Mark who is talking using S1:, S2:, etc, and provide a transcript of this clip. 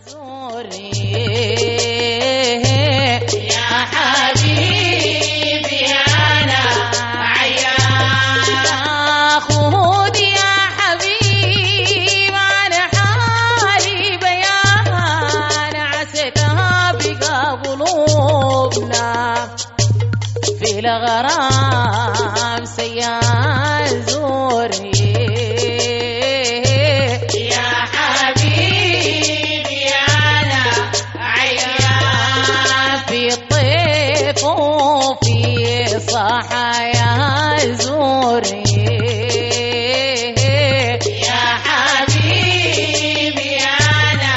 S1: زوري يا حبيبي أنا عيان خذ يا حبيب عن حالي بيان عسيتها بقى قلوبنا في الغرام سيان زوري يا حبيبي أنا عيان في الطيف وفي صحراء